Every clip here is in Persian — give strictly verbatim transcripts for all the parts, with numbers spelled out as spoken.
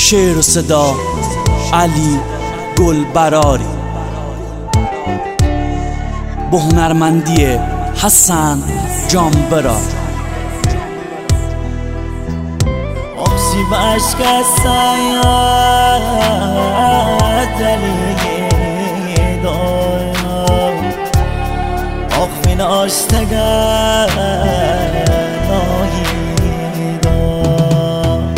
شعر و صدا علی گلبراری، با هنرمندی حسن جانبرار. آخشی بشکستن دلیه دایم آخ من آشتگن ناهیدان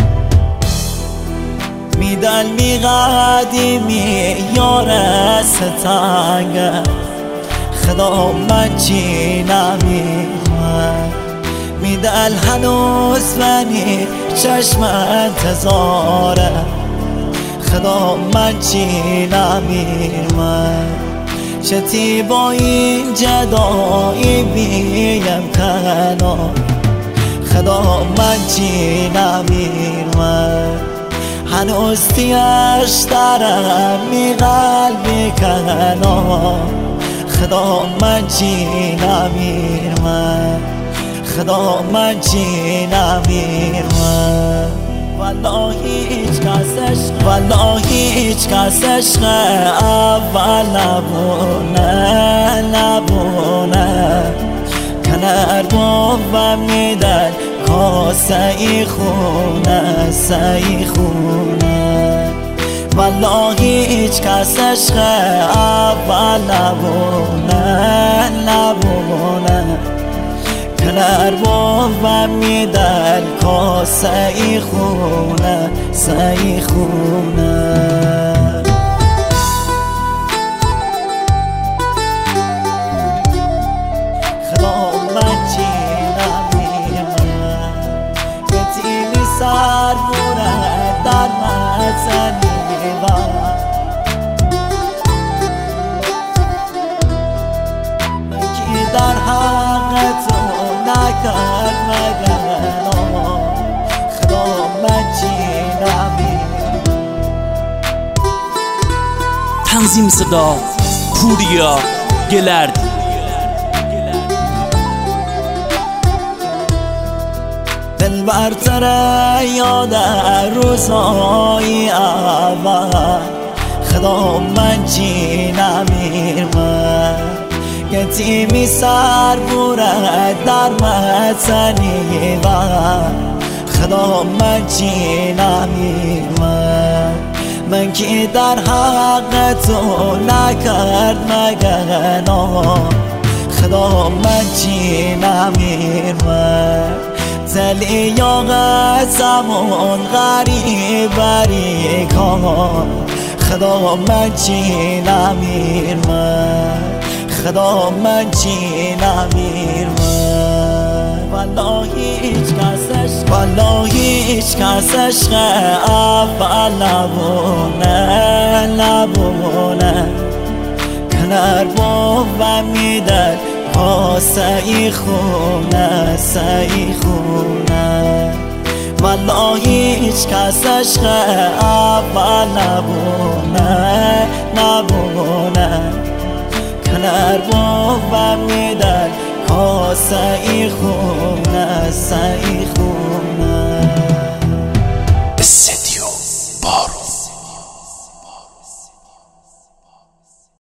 میدل می قدیمی یار ستنگ خدا من چی نمیخواد میدل هنوز منی چشم انتظاره خدا من چی نمیرم چتی با این جدایی بیم کنار خدا من چی نمیرم هنوز تیش دارم می قلبی کنار خدا من چی نمیرم خدا من چی نمیرم والله هیچ کس عشق والله هیچ کس عشق اول نبونه نبونه کنر و میدن کاسه ای خونه سعی خونه والله هیچ کس عشق اول نبونه نبونه کنر و میدل کاسه ای خونه سعی خونه خدا من چی نمیرم یتیمی سر بوره در مزنی کی در حق تو نکرد مگن خدا من چی نمیرم. تنظیم صدا پوریا گلردی. دل برتره یاد روزهای اول خدا من چی نمیرم یتیمی سر بوره در مزنی و خدا من چی نمیرم من که در حق تو نکرد مگن خدا من چی نمیرم دلی یا زمان غریب بری کن خدا من چی نمیرم خدا من چی نمیرم والله هیچ کس عشق والله هیچ کس عشق اول نبونه نبونه کنر و میدن کاسه ای خونه سعی خونه والله هیچ کس عشق اول نبونه نبونه کنر و میدن کاسه ای خونه سعی خونه